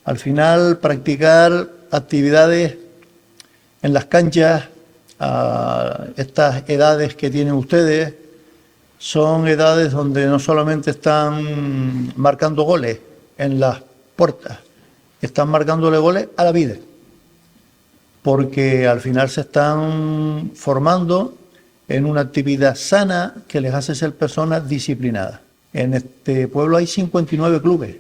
Al final, practicar actividades en las canchas, a estas edades que tienen ustedes, son edades donde no solamente están marcando goles en las puertas, están marcándole goles a la vida, porque al final se están formando en una actividad sana que les hace ser personas disciplinadas. En este pueblo hay 59 clubes,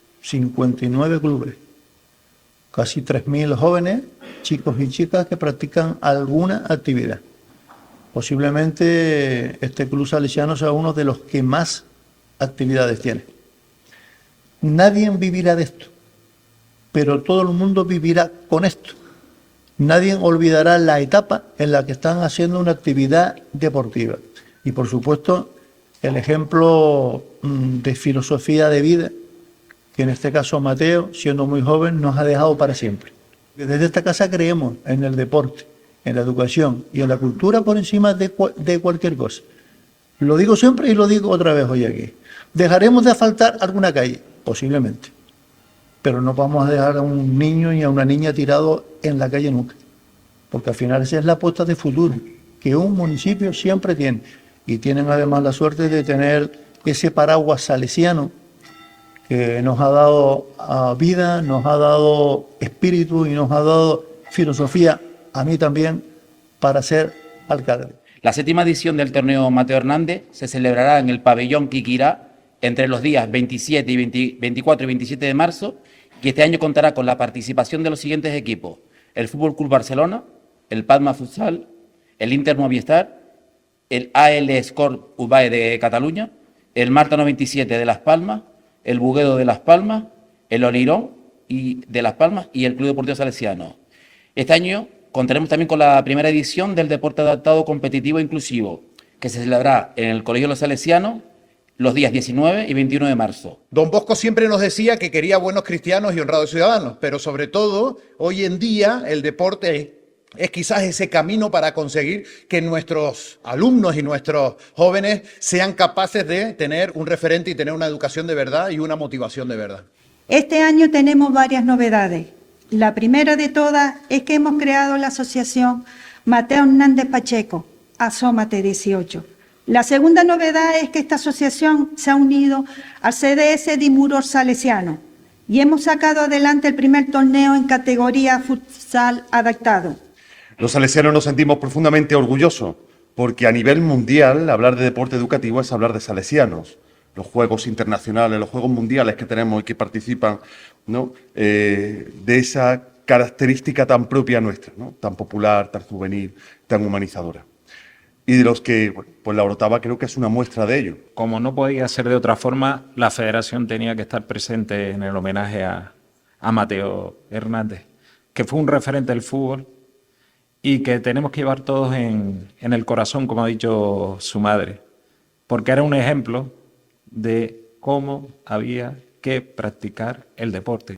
casi 3.000 jóvenes, chicos y chicas que practican alguna actividad. Posiblemente este club salesiano sea uno de los que más actividades tiene. Nadie vivirá de esto, pero todo el mundo vivirá con esto. Nadie olvidará la etapa en la que están haciendo una actividad deportiva. Y por supuesto, el ejemplo de filosofía de vida, que en este caso Mateo, siendo muy joven, nos ha dejado para siempre. Desde esta casa creemos en el deporte, en la educación y en la cultura por encima de cualquier cosa. Lo digo siempre y lo digo otra vez hoy aquí. ¿Dejaremos de asfaltar alguna calle? Posiblemente. Pero no vamos a dejar a un niño y a una niña tirado en la calle nunca. Porque al final esa es la apuesta de futuro que un municipio siempre tiene. Y tienen además la suerte de tener ese paraguas salesiano que nos ha dado vida, nos ha dado espíritu y nos ha dado filosofía, a mí también, para ser alcalde. La 7ª edición del torneo Mateo Hernández se celebrará en el pabellón Quiquirá entre los días 24 y 27 de marzo, y este año contará con la participación de los siguientes equipos: el Fútbol Club Barcelona, el Palma Futsal, el Inter Movistar, el AL Sport UBAE de Cataluña, el Marta 97 de Las Palmas, el Buguedo de Las Palmas, el Olirón de Las Palmas y el Club Deportivo Salesiano. Este año contaremos también con la primera edición del Deporte Adaptado Competitivo e Inclusivo, que se celebrará en el Colegio Los Salesianos los días 19 y 21 de marzo. Don Bosco siempre nos decía que quería buenos cristianos y honrados ciudadanos, pero sobre todo, hoy en día el deporte es quizás ese camino para conseguir que nuestros alumnos y nuestros jóvenes sean capaces de tener un referente y tener una educación de verdad y una motivación de verdad. Este año tenemos varias novedades. La primera de todas es que hemos creado la asociación Mateo Hernández Pacheco, Asómate 18. La segunda novedad es que esta asociación se ha unido al CDS Dimuror Salesiano y hemos sacado adelante el primer torneo en categoría futsal adaptado. Los salesianos nos sentimos profundamente orgullosos porque a nivel mundial hablar de deporte educativo es hablar de salesianos. Los juegos internacionales, los juegos mundiales que tenemos y que participan, ¿no? De esa característica tan propia nuestra, ¿no? Tan popular, tan juvenil, tan humanizadora. Y de los que, pues la Orotava creo que es una muestra de ello. Como no podía ser de otra forma, la federación tenía que estar presente en el homenaje a Mateo Hernández, que fue un referente del fútbol y que tenemos que llevar todos en el corazón, como ha dicho su madre, porque era un ejemplo de cómo había que practicar el deporte.